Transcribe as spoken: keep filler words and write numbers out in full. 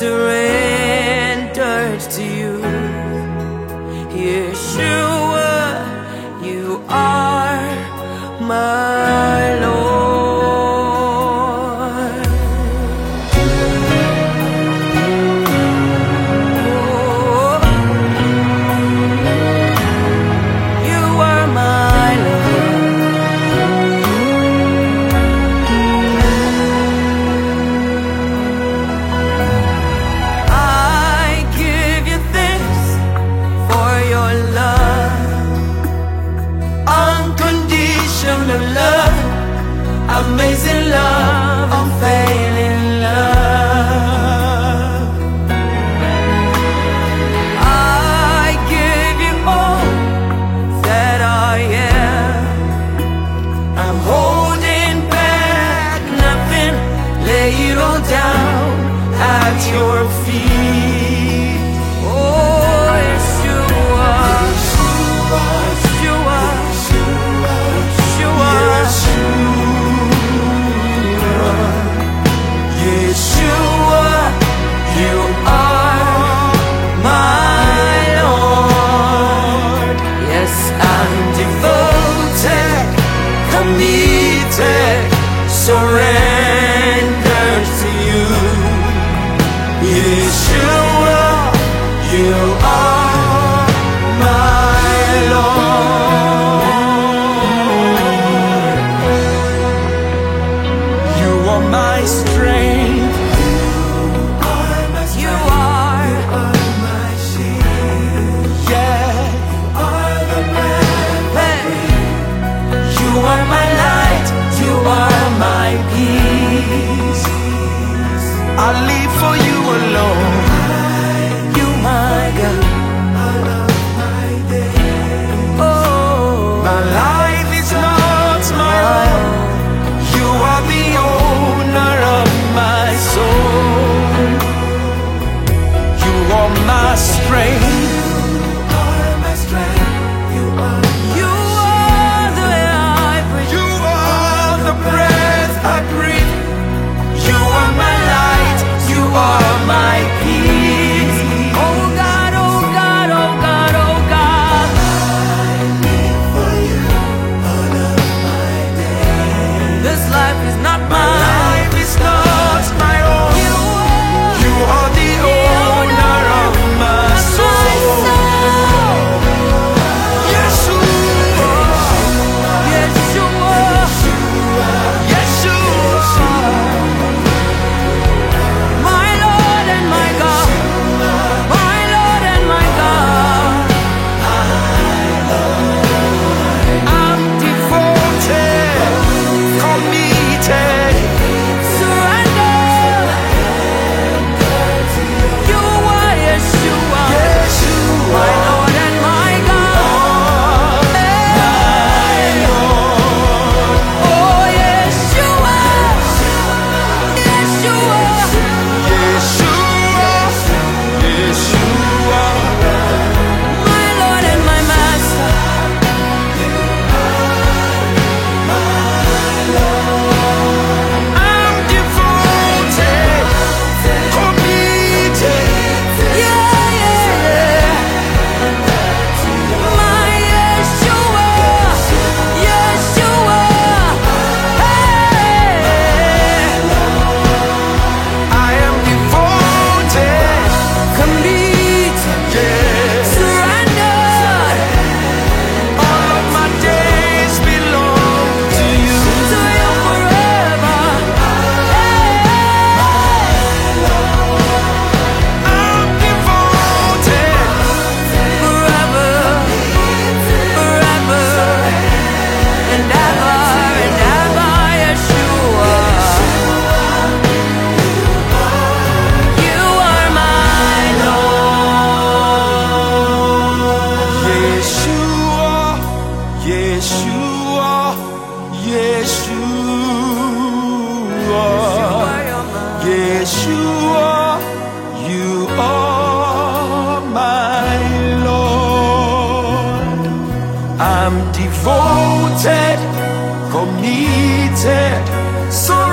surrendered to you. Yeshua, you are my Lord. Love, amazing love, unfailing love. I give you all that I am. I'm holding back nothing. Lay it all down at your feet. Oh, Yeshua, Yeshua, Yeshua. Yeshua, you are my Lord. Yes, I'm devoted, committed, surrendered to you. Yeshua, you are my Lord. You are my strength. I live for you alone. You my God. Oh, my life is not my own. You are the owner of my soul. You are my strength. You are the air I breathe. You are the breath I breathe. You are my light, you are my peace. Oh God, oh God, oh God, oh God. I live for you all of my days. This life is not mine. My life is not my own. You are, you are the owner of my soul. Yeshua, Yeshua, Yeshua. My Lord and my God, my Lord and my God, I'm devoted, committed, surrendered. You are Yeshua, my Lord and my God. Oh Yeshua, Yeshua. Yeshua, Yeshua, my Lord and my Master. I'm devoted, committed, yeah, yeah, my Yeshua, Yeshua, hey. I am devoted, committed, yeah, surrendered. All of my days belong to you, to you forever. I'm devoted, forever, forever, and ever, and ever, Yeshua. You are my Lord. Yeshua, Yeshua, Yeshua, Yeshua, you are my Lord. I'm devoted, committed, so